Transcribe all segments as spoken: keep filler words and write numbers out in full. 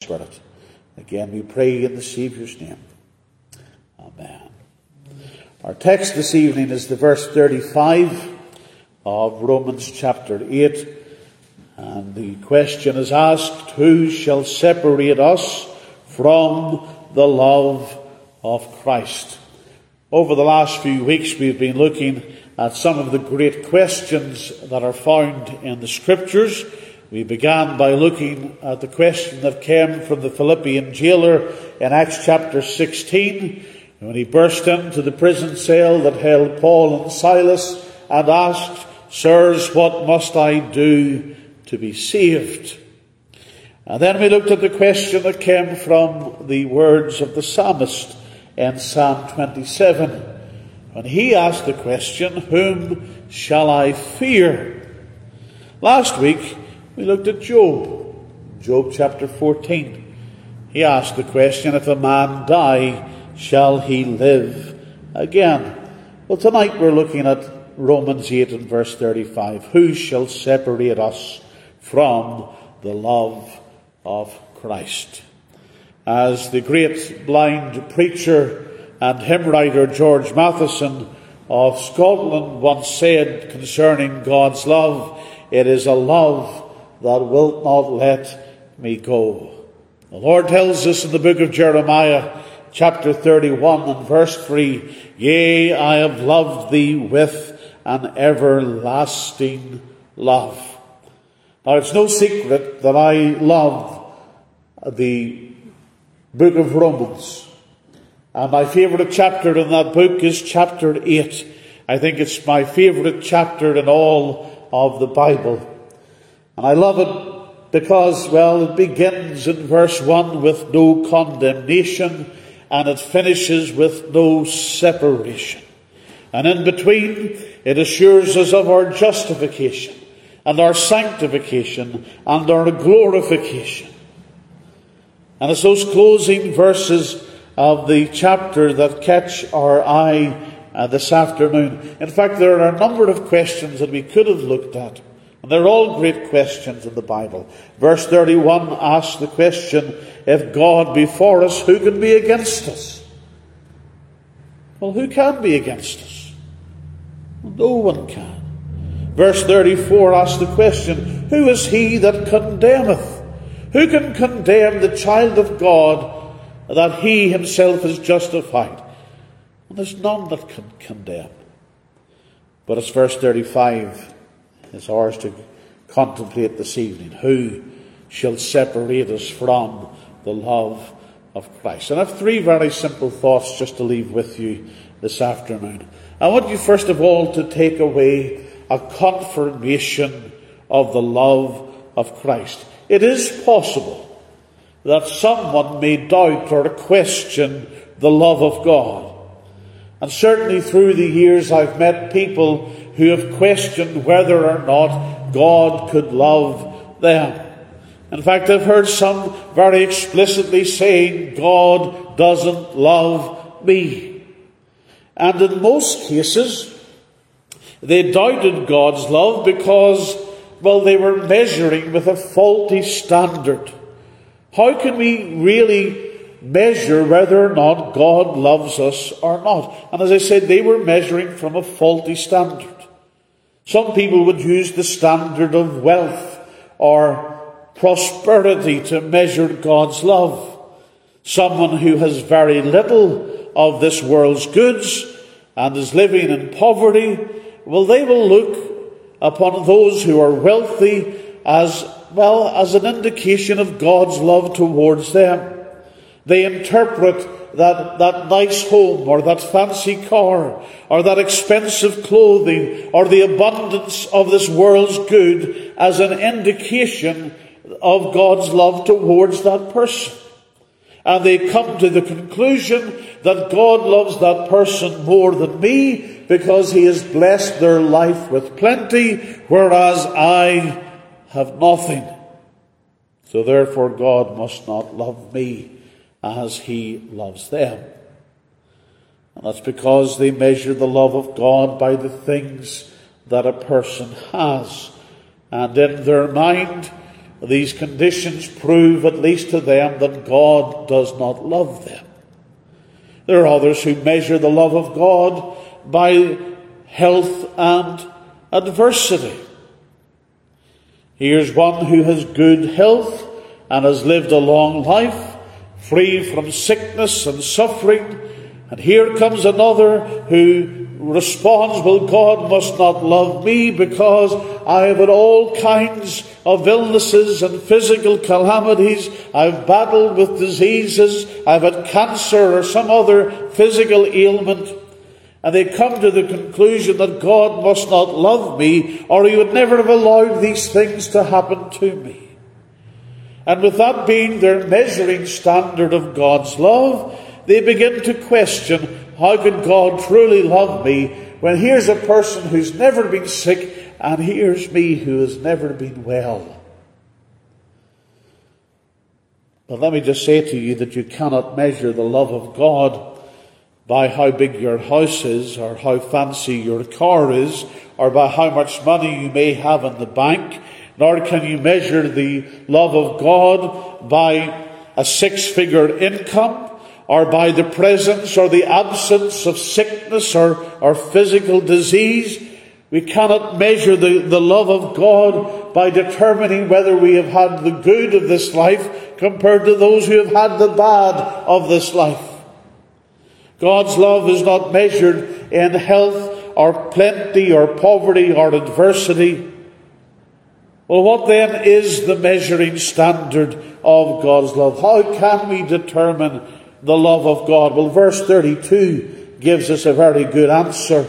Spirit. Again, we pray in the Saviour's name. Amen. Our text this evening is the verse thirty-five of Romans chapter eight. And the question is asked, who shall separate us from the love of Christ? Over the last few weeks we've been looking at some of the great questions that are found in the Scriptures. We began by looking at the question that came from the Philippian jailer in Acts chapter sixteen, when he burst into the prison cell that held Paul and Silas and asked, "Sirs, what must I do to be saved?" And then we looked at the question that came from the words of the psalmist in Psalm twenty-seven, when he asked the question, "Whom shall I fear?" Last week we looked at Job, Job chapter fourteen. He asked the question, "If a man die, shall he live again?" Well, tonight we're looking at Romans eight and verse thirty-five. Who shall separate us from the love of Christ? As the great blind preacher and hymn writer George Matheson of Scotland once said concerning God's love, "It is a love that wilt not let me go." The Lord tells us in the book of Jeremiah, chapter thirty-one and verse three, "Yea, I have loved thee with an everlasting love." Now, it's no secret that I love the book of Romans. And my favourite chapter in that book is chapter eight. I think it's my favourite chapter in all of the Bible. And I love it because, well, it begins in verse one with no condemnation, and it finishes with no separation. And in between, it assures us of our justification and our sanctification and our glorification. And it's those closing verses of the chapter that catch our eye uh, this afternoon. In fact, there are a number of questions that we could have looked at, and they're all great questions in the Bible. Verse thirty-one asks the question, if God be for us, who can be against us? Well, who can be against us? Well, no one can. Verse thirty-four asks the question, who is he that condemneth? Who can condemn the child of God that he himself is justified? Well, there's none that can condemn. But it's verse thirty-five is ours to contemplate this evening. Who shall separate us from the love of Christ? And I have three very simple thoughts just to leave with you this afternoon. I want you first of all to take away a confirmation of the love of Christ. It is possible that someone may doubt or question the love of God. And certainly through the years I've met people who have questioned whether or not God could love them. In fact, I've heard some very explicitly saying, God doesn't love me. And in most cases, they doubted God's love because, well, they were measuring with a faulty standard. How can we really measure whether or not God loves us or not? And as I said, they were measuring from a faulty standard. Some people would use the standard of wealth or prosperity to measure God's love. Someone who has very little of this world's goods and is living in poverty, well, they will look upon those who are wealthy as, well, as an indication of God's love towards them. They interpret that, that nice home or that fancy car or that expensive clothing or the abundance of this world's good as an indication of God's love towards that person. And they come to the conclusion that God loves that person more than me because he has blessed their life with plenty, whereas I have nothing. So therefore God must not love me as he loves them. And that's because they measure the love of God by the things that a person has. And in their mind, These conditions prove, at least to them, that God does not love them. There are others who measure the love of God by health and adversity. Here's one who has good health and has lived a long life, free from sickness and suffering. And here comes another who responds, well, God must not love me because I have had all kinds of illnesses and physical calamities. I've battled with diseases. I've had cancer or some other physical ailment. And they come to the conclusion that God must not love me, or he would never have allowed these things to happen to me. And with that being their measuring standard of God's love, they begin to question, how can God truly love me when here's a person who's never been sick and here's me who has never been well? But let me just say to you that you cannot measure the love of God by how big your house is, or how fancy your car is, or by how much money you may have in the bank. Nor can you measure the love of God by a six-figure income, or by the presence or the absence of sickness or, or physical disease. We cannot measure the, the love of God by determining whether we have had the good of this life compared to those who have had the bad of this life. God's love is not measured in health or plenty or poverty or adversity. Well, what then is the measuring standard of God's love? How can we determine the love of God? Well, verse thirty-two gives us a very good answer.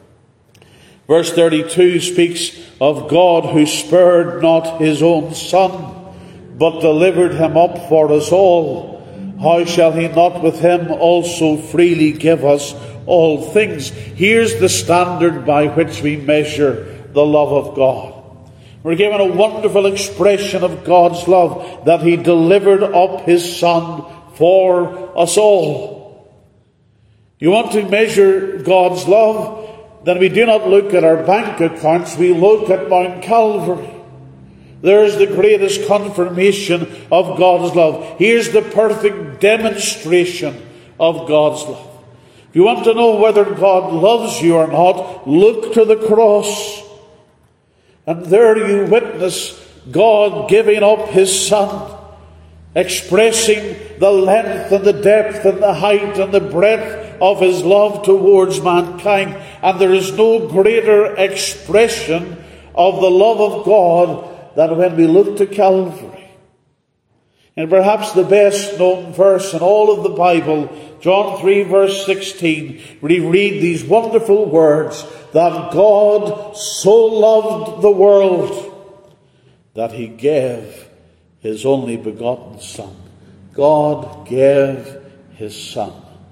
Verse thirty-two speaks of God who spared not his own Son, but delivered him up for us all. How shall he not with him also freely give us all things? Here's the standard by which we measure the love of God. We're given a wonderful expression of God's love, that he delivered up his Son for us all. You want to measure God's love? Then we do not look at our bank accounts, we look at Mount Calvary. There's the greatest confirmation of God's love. Here's the perfect demonstration of God's love. If you want to know whether God loves you or not, look to the cross. And there you witness God giving up his Son, expressing the length and the depth and the height and the breadth of his love towards mankind. And there is no greater expression of the love of God than when we look to Calvary. And perhaps the best known verse in all of the Bible, John three verse sixteen, we read these wonderful words, that God so loved the world that he gave his only begotten Son. God gave his Son.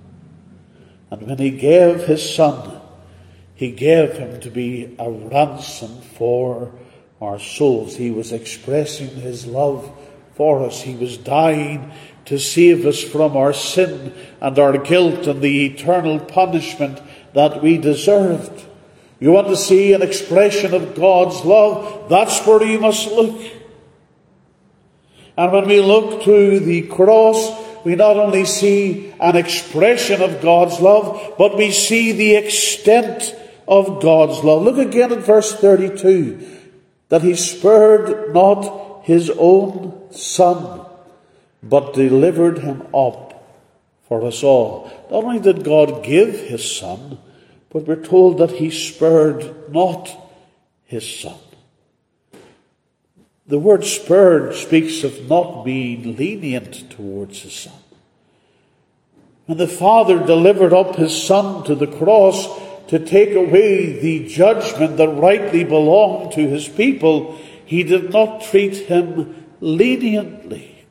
And when he gave his Son, he gave him to be a ransom for our souls. He was expressing his love for us. He was dying to save us from our sin and our guilt and the eternal punishment that we deserved. You want to see an expression of God's love? That's where you must look. And when we look to the cross, we not only see an expression of God's love, but we see the extent of God's love. Look again at verse thirty-two. That he spared not his own Son, but delivered him up for us all. Not only did God give his Son, but we're told that he spared not his Son. The word spared speaks of not being lenient towards his Son. When the Father delivered up his Son to the cross to take away the judgment that rightly belonged to his people, he did not treat him leniently.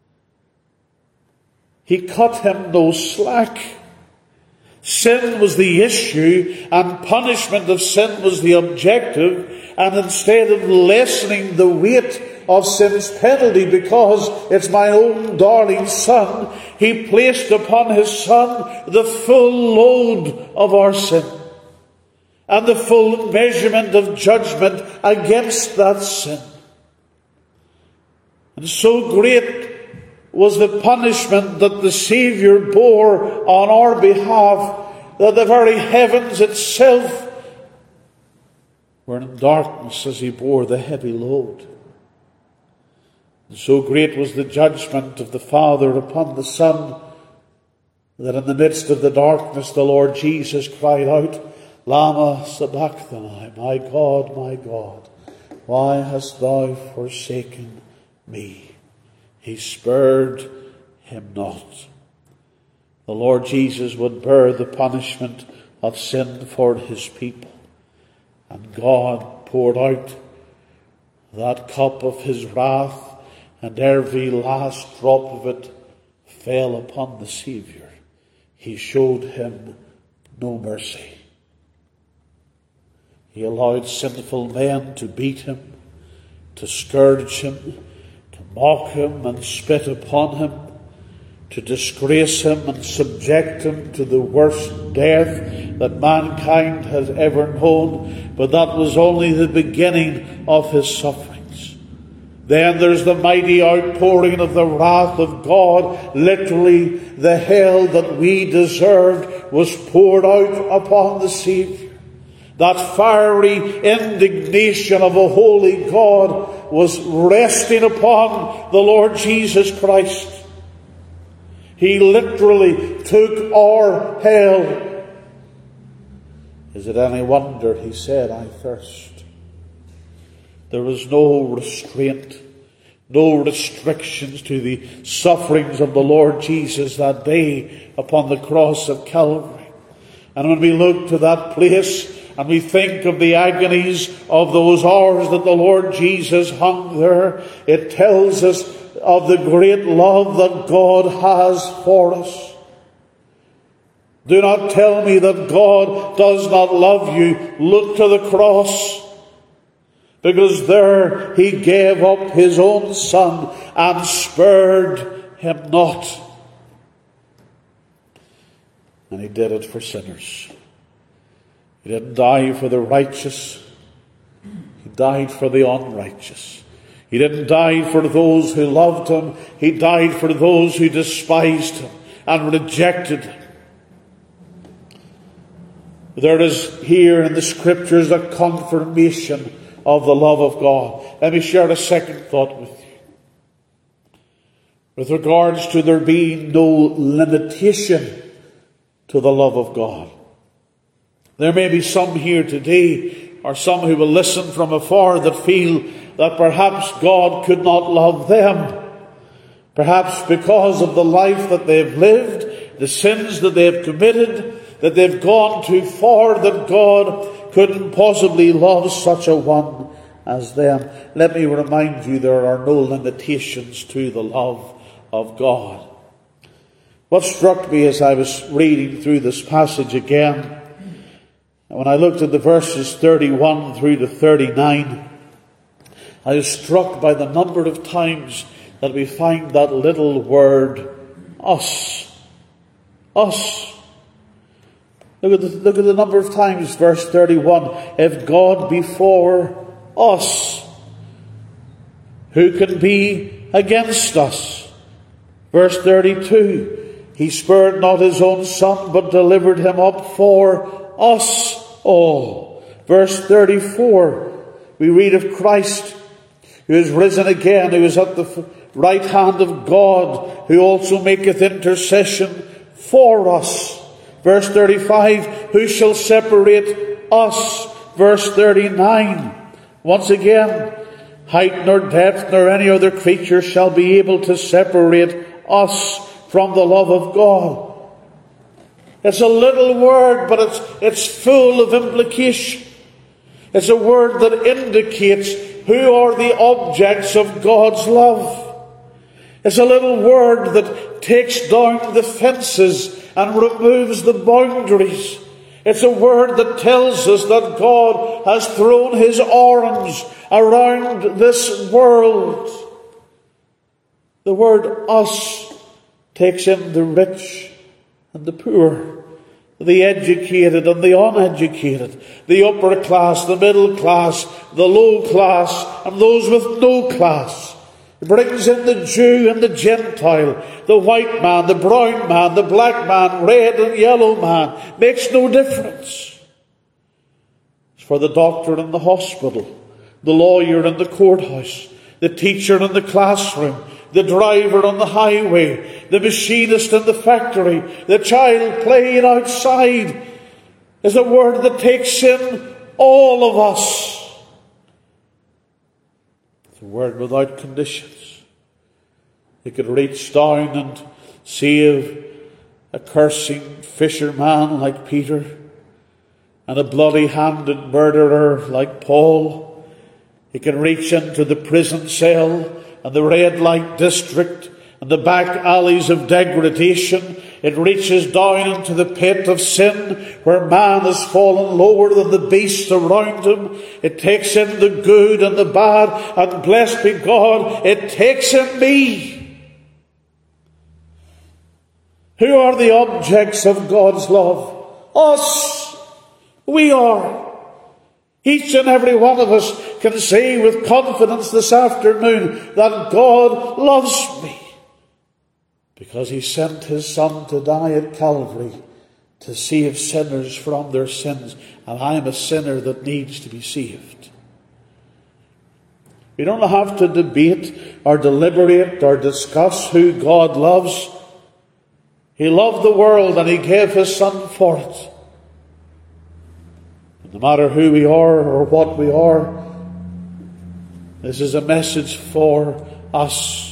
He cut him no slack. Sin was the issue, and punishment of sin was the objective, and instead of lessening the weight of sin's penalty because it's my own darling Son, he placed upon his Son the full load of our sin and the full measurement of judgment against that sin. And so great was the punishment that the Saviour bore on our behalf, that the very heavens itself were in darkness as he bore the heavy load. And so great was the judgment of the Father upon the Son, that in the midst of the darkness the Lord Jesus cried out, Lama Sabachthani, my God, my God, why hast thou forsaken me? He spared him not. The Lord Jesus would bear the punishment of sin for his people. And God poured out that cup of his wrath, and every last drop of it fell upon the Saviour. He showed him no mercy. He allowed sinful men to beat him, to scourge him, to mock him and spit upon him, to disgrace him and subject him to the worst death that mankind has ever known. But that was only the beginning of his sufferings. Then there's the mighty outpouring of the wrath of God. Literally, the hell that we deserved was poured out upon the Saviour. That fiery indignation of a holy God was resting upon the Lord Jesus Christ. He literally took our hell. Is it any wonder he said, I thirst? There was no restraint, no restrictions to the sufferings of the Lord Jesus that day upon the cross of Calvary. And when we look to that place, and we think of the agonies of those hours that the Lord Jesus hung there, it tells us of the great love that God has for us. Do not tell me that God does not love you. Look to the cross. Because there he gave up his own Son and spared him not. And he did it for sinners. He didn't die for the righteous. He died for the unrighteous. He didn't die for those who loved him. He died for those who despised him and rejected him. There is here in the Scriptures a confirmation of the love of God. Let me share a second thought with you. With regards to there being no limitation to the love of God. There may be some here today, or some who will listen from afar, that feel that perhaps God could not love them. Perhaps because of the life that they've lived, the sins that they've committed, that they've gone too far, that God couldn't possibly love such a one as them. Let me remind you, there are no limitations to the love of God. What struck me as I was reading through this passage again, when I looked at the verses thirty-one through to thirty-nine, I was struck by the number of times that we find that little word, us. Us. Look at the, look at the number of times, verse thirty-one. If God be for us, who can be against us? Verse thirty-two. He spared not his own Son, but delivered him up for us all. Verse thirty-four, we read of Christ, who is risen again, who is at the right hand of God, who also maketh intercession for us. Verse thirty-five, who shall separate us? Verse thirty-nine, once again, height nor depth nor any other creature shall be able to separate us from the love of God. It's a little word, but it's, it's full of implication. It's a word that indicates who are the objects of God's love. It's a little word that takes down the fences and removes the boundaries. It's a word that tells us that God has thrown his arms around this world. The word us takes in the rich and the poor, the educated and the uneducated, the upper class, the middle class, the low class, and those with no class. He brings in the Jew and the Gentile, the white man, the brown man, the black man, red and yellow man. Makes no difference. It's for the doctor in the hospital, the lawyer in the courthouse, the teacher in the classroom, the driver on the highway, the machinist in the factory, the child playing outside. Is a word that takes in all of us. It's a word without conditions. It could reach down and save a cursing fisherman like Peter and a bloody-handed murderer like Paul. It can reach into the prison cell and the red light district and the back alleys of degradation. It reaches down into the pit of sin where man has fallen lower than the beasts around him. It takes in the good and the bad, and blessed be God, it takes in me. Who are the objects of God's love? Us. We are. Each and every one of us can say with confidence this afternoon that God loves me, because he sent his Son to die at Calvary to save sinners from their sins. And I am a sinner that needs to be saved. We don't have to debate or deliberate or discuss who God loves. He loved the world and he gave his Son for it. No matter who we are or what we are, this is a message for us.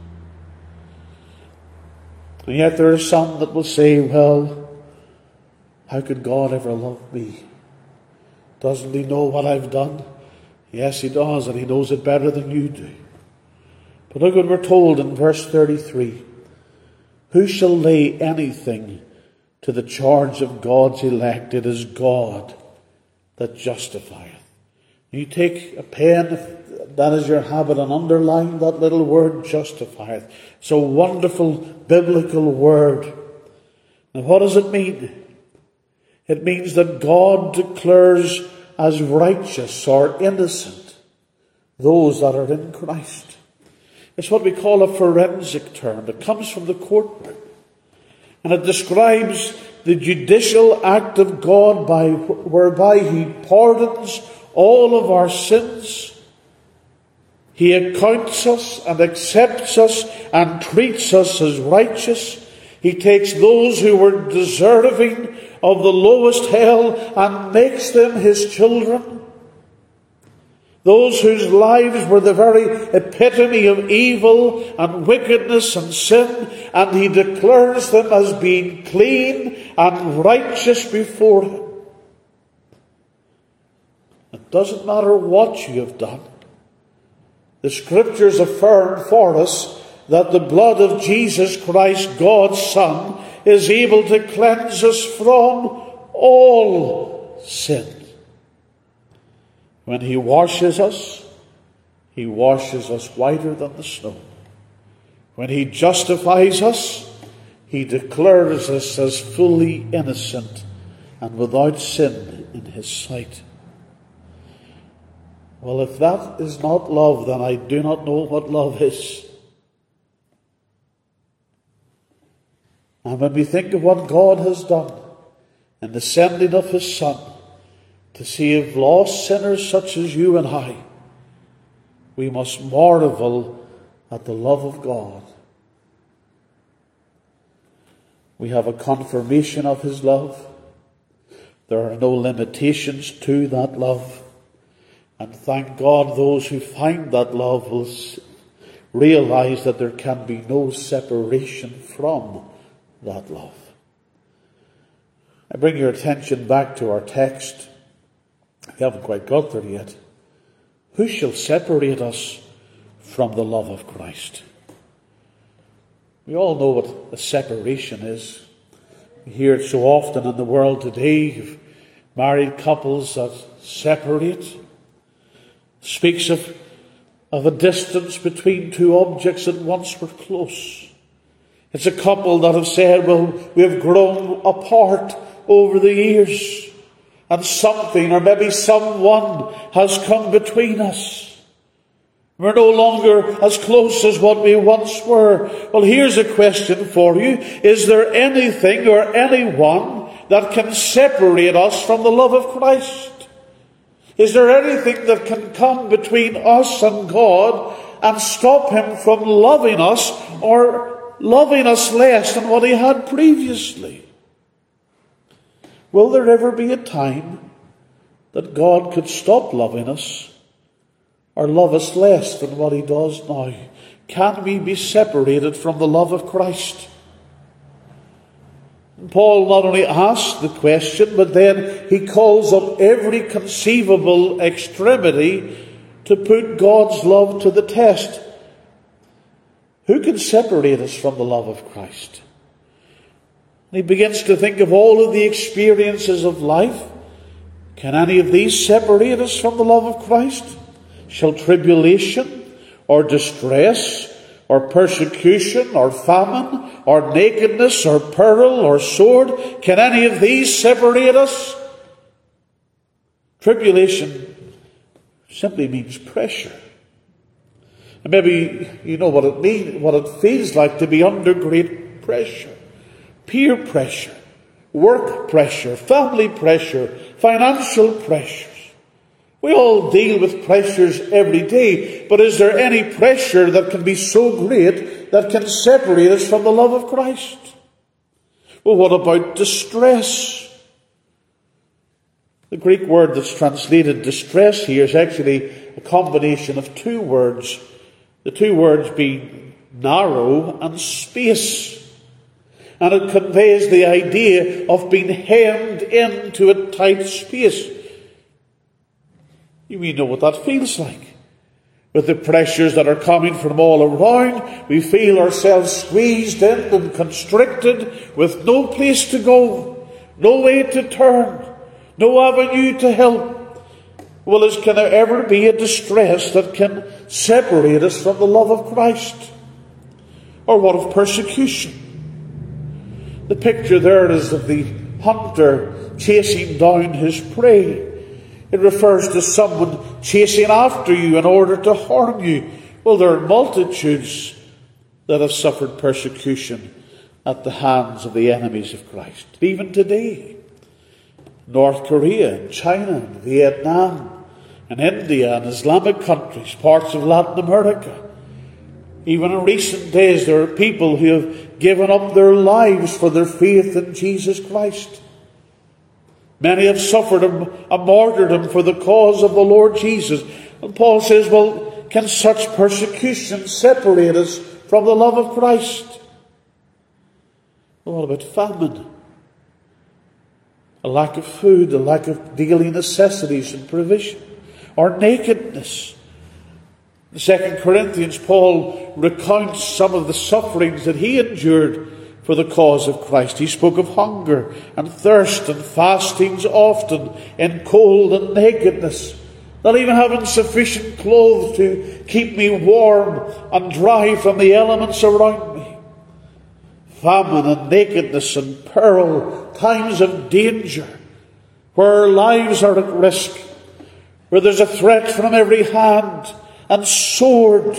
And yet there are some that will say, well, how could God ever love me? Doesn't he know what I've done? Yes, he does, and he knows it better than you do. But look what we're told in verse thirty-three. Who shall lay anything to the charge of God's elect? It is God that justifieth. You take a pen, if that is your habit, and underline that little word, justifieth. It's a wonderful biblical word. Now what does it mean? It means that God declares as righteous or innocent those that are in Christ. It's what we call a forensic term. It comes from the courtroom. And it describes the judicial act of God by whereby he pardons all of our sins. He accounts us and accepts us and treats us as righteous. He takes those who were deserving of the lowest hell and makes them his children. Those whose lives were the very epitome of evil and wickedness and sin, and he declares them as being clean and righteous before him. It doesn't matter what you have done. The Scriptures affirm for us that the blood of Jesus Christ, God's Son, is able to cleanse us from all sin. When he washes us, he washes us whiter than the snow. When he justifies us, he declares us as fully innocent and without sin in his sight. Well, if that is not love, then I do not know what love is. And when we think of what God has done in the sending of his Son to save lost sinners such as you and I, we must marvel at the love of God. We have a confirmation of his love. There are no limitations to that love. And thank God those who find that love will realize that there can be no separation from that love. I bring your attention back to our text. We haven't quite got there yet. Who shall separate us from the love of Christ? We all know what a separation is. We hear it so often in the world today. Married couples that separate. Speaks of, of a distance between two objects that once were close. It's a couple that have said, well, we have grown apart over the years, and something or maybe someone has come between us. We're no longer as close as what we once were. Well, here's a question for you. Is there anything or anyone that can separate us from the love of Christ? Is there anything that can come between us and God and stop him from loving us or loving us less than what he had previously? Will there ever be a time that God could stop loving us or love us less than what he does now? Can we be separated from the love of Christ? And Paul not only asks the question, but then he calls up every conceivable extremity to put God's love to the test. Who can separate us from the love of Christ? And he begins to think of all of the experiences of life. Can any of these separate us from the love of Christ? Shall tribulation or distress or persecution or famine or nakedness or peril or sword, can any of these separate us? Tribulation simply means pressure. And maybe you know what it means, what it feels like to be under great pressure. Peer pressure, work pressure, family pressure, financial pressures. We all deal with pressures every day, but is there any pressure that can be so great that can separate us from the love of Christ? Well, what about distress? The Greek word that's translated distress here is actually a combination of two words. The two words being narrow and space. And it conveys the idea of being hemmed into a tight space. You may know what that feels like. With the pressures that are coming from all around, we feel ourselves squeezed in and constricted with no place to go, no way to turn, no avenue to help. Well, is, can there ever be a distress that can separate us from the love of Christ? Or what of persecution? The picture there is of the hunter chasing down his prey. It refers to someone chasing after you in order to harm you. Well, there are multitudes that have suffered persecution at the hands of the enemies of Christ. Even today, North Korea, and China, and Vietnam, and India, and Islamic countries, parts of Latin America. Even in recent days, there are people who have given up their lives for their faith in Jesus Christ. Many have suffered a martyrdom for the cause of the Lord Jesus. And Paul says, well, can such persecution separate us from the love of Christ? Well, what about famine? A lack of food, a lack of daily necessities and provision, or nakedness. In Second Corinthians, Paul recounts some of the sufferings that he endured for the cause of Christ. He spoke of hunger and thirst and fastings often, in cold and nakedness, not even having sufficient clothes to keep me warm and dry from the elements around me. Famine and nakedness and peril, times of danger, where our lives are at risk, where there's a threat from every hand, and sword.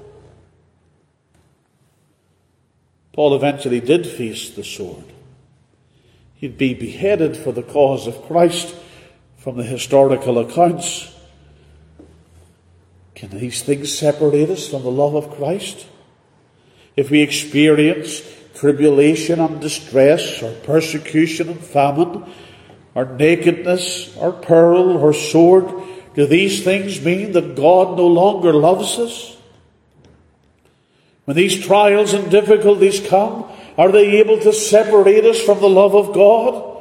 Paul eventually did face the sword. He'd be beheaded for the cause of Christ from the historical accounts. Can these things separate us from the love of Christ? If we experience tribulation and distress, or persecution and famine, or nakedness, or peril, or sword, do these things mean that God no longer loves us? When these trials and difficulties come, are they able to separate us from the love of God?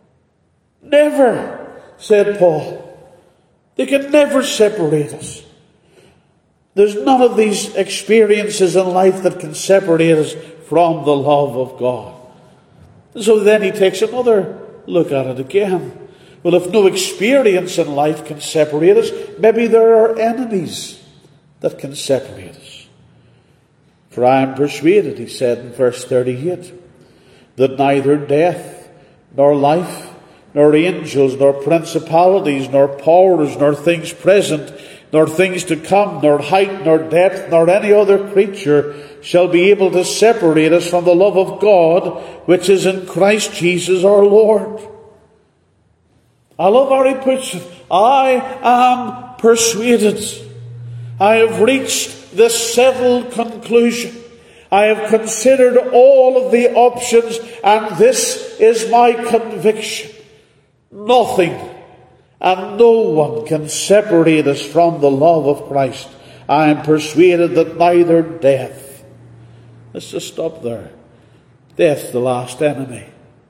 Never, said Paul. They can never separate us. There's none of these experiences in life that can separate us from the love of God. So then he takes another look at it again. Well, if no experience in life can separate us, maybe there are enemies that can separate us. For I am persuaded, he said in verse thirty-eight, that neither death, nor life, nor angels, nor principalities, nor powers, nor things present, nor things to come, nor height, nor depth, nor any other creature shall be able to separate us from the love of God, which is in Christ Jesus our Lord. I love how he puts it. I am persuaded. I have reached this settled conclusion. I have considered all of the options, and this is my conviction. Nothing and no one can separate us from the love of Christ. I am persuaded that neither death. Let's just stop there. Death, the last enemy.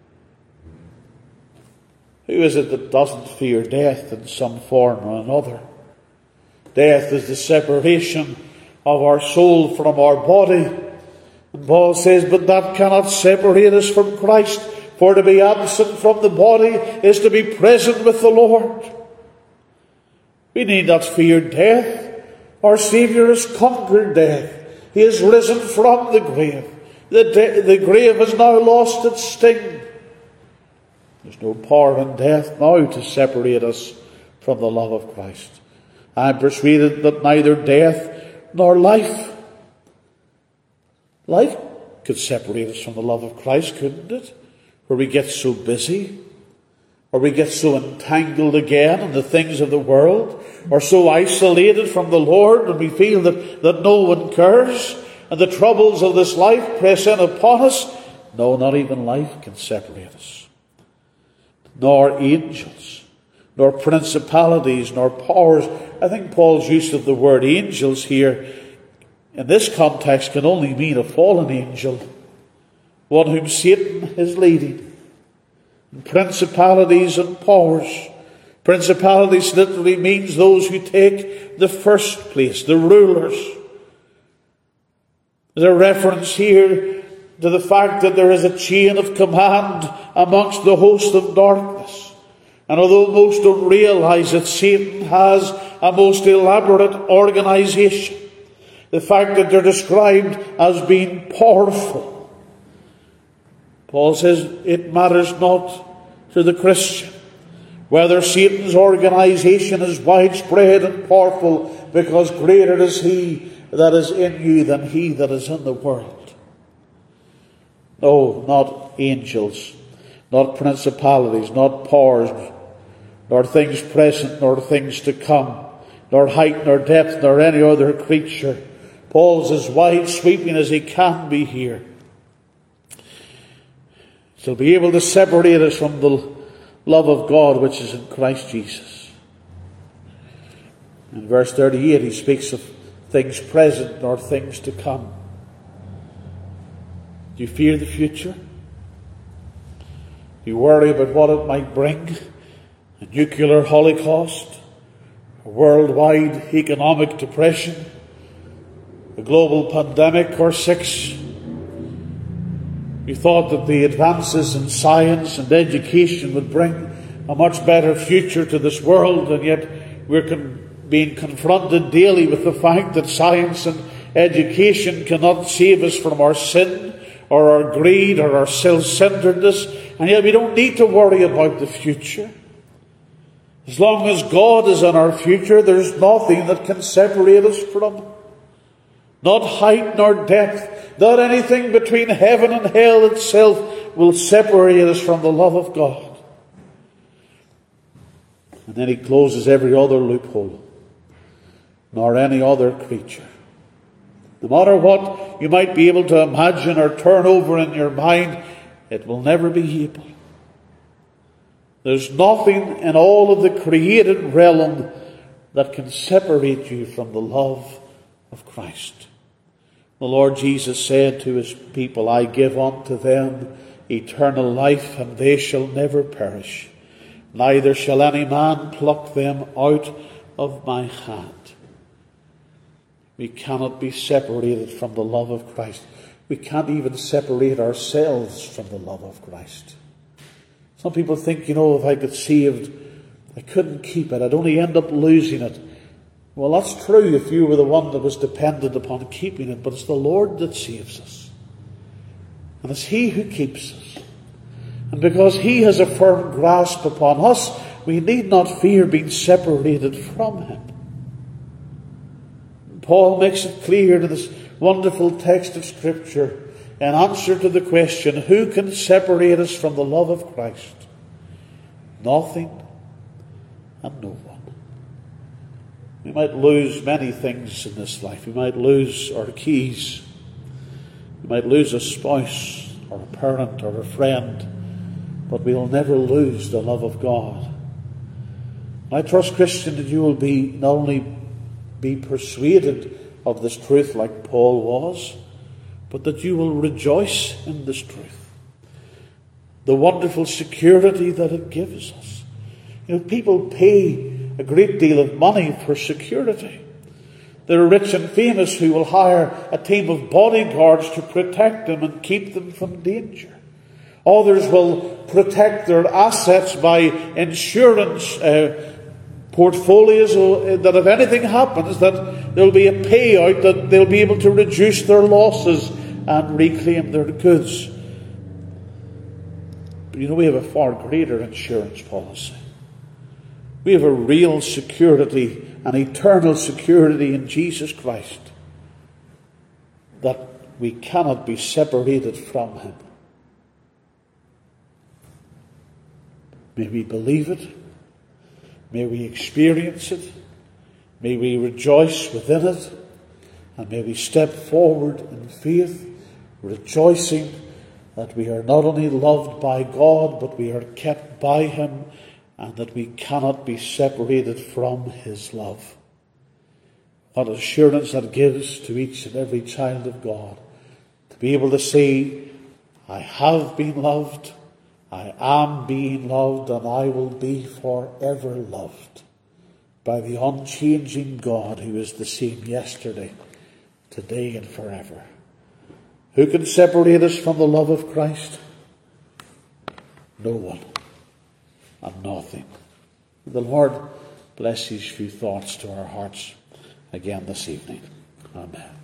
Who is it that doesn't fear death in some form or another? Death is the separation of our soul from our body. And Paul says, but that cannot separate us from Christ. For to be absent from the body is to be present with the Lord. We need not fear death. Our Saviour has conquered death. He has risen from the grave. The, de- the grave has now lost its sting. There's no power in death now to separate us from the love of Christ. I am persuaded that neither death nor life. Life could separate us from the love of Christ, couldn't it? Where we get so busy, or we get so entangled again in the things of the world, or so isolated from the Lord, and we feel that, that no one cares, and the troubles of this life press in upon us. No, not even life can separate us. Nor angels, nor principalities, nor powers. I think Paul's use of the word angels here in this context can only mean a fallen angel, one whom Satan is leading. And principalities and powers. Principalities literally means those who take the first place, the rulers. There's a reference here to the fact that there is a chain of command amongst the host of darkness. And although most don't realize it, Satan has a most elaborate organization. The fact that they're described as being powerful. Paul says it matters not to the Christian whether Satan's organization is widespread and powerful, because greater is he that is in you than he that is in the world. No, not angels, not principalities, not powers, nor things present, nor things to come, nor height, nor depth, nor any other creature. Paul's as wide sweeping as he can be here. He'll be able to separate us from the love of God which is in Christ Jesus. In verse thirty-eight he speaks of things present nor things to come. Do you fear the future? Do you worry about what it might bring? A nuclear holocaust? A worldwide economic depression? A global pandemic or six? You thought that the advances in science and education would bring a much better future to this world, and yet we're con- being confronted daily with the fact that science and education cannot save us from our sin or our greed or our self-centeredness, and yet we don't need to worry about the future. As long as God is in our future, there's nothing that can separate us from Him. Not height nor depth, not anything between heaven and hell itself will separate us from the love of God. And then he closes every other loophole, nor any other creature. No matter what you might be able to imagine or turn over in your mind, it will never be able. There's nothing in all of the created realm that can separate you from the love of Christ. The Lord Jesus said to his people, I give unto them eternal life, and they shall never perish. Neither shall any man pluck them out of my hand. We cannot be separated from the love of Christ. We can't even separate ourselves from the love of Christ. Some people think, you know, if I got saved, I couldn't keep it. I'd only end up losing it. Well, that's true if you were the one that was dependent upon keeping it, but it's the Lord that saves us. And it's He who keeps us. And because He has a firm grasp upon us, we need not fear being separated from Him. Paul makes it clear in this wonderful text of Scripture in answer to the question, who can separate us from the love of Christ? Nothing and no one. We might lose many things in this life. We might lose our keys. We might lose a spouse or a parent or a friend, but we will never lose the love of God. I trust, Christian, that you will be not only be persuaded of this truth like Paul was, but that you will rejoice in this truth. The wonderful security that it gives us. You know, people pay a great deal of money for security. There are rich and famous who will hire a team of bodyguards to protect them and keep them from danger. Others will protect their assets by insurance uh, portfolios, that if anything happens, that there will be a payout, that they'll be able to reduce their losses and reclaim their goods. But you know, we have a far greater insurance policy. We have a real security, an eternal security in Jesus Christ, that we cannot be separated from Him. May we believe it. May we experience it. May we rejoice within it. And may we step forward in faith, rejoicing that we are not only loved by God, but we are kept by Him, and that we cannot be separated from His love. What assurance that gives to each and every child of God, to be able to say, I have been loved, I am being loved, and I will be forever loved by the unchanging God who is the same yesterday, today, and forever. Who can separate us from the love of Christ? No one and nothing. The Lord bless these few thoughts to our hearts again this evening. Amen.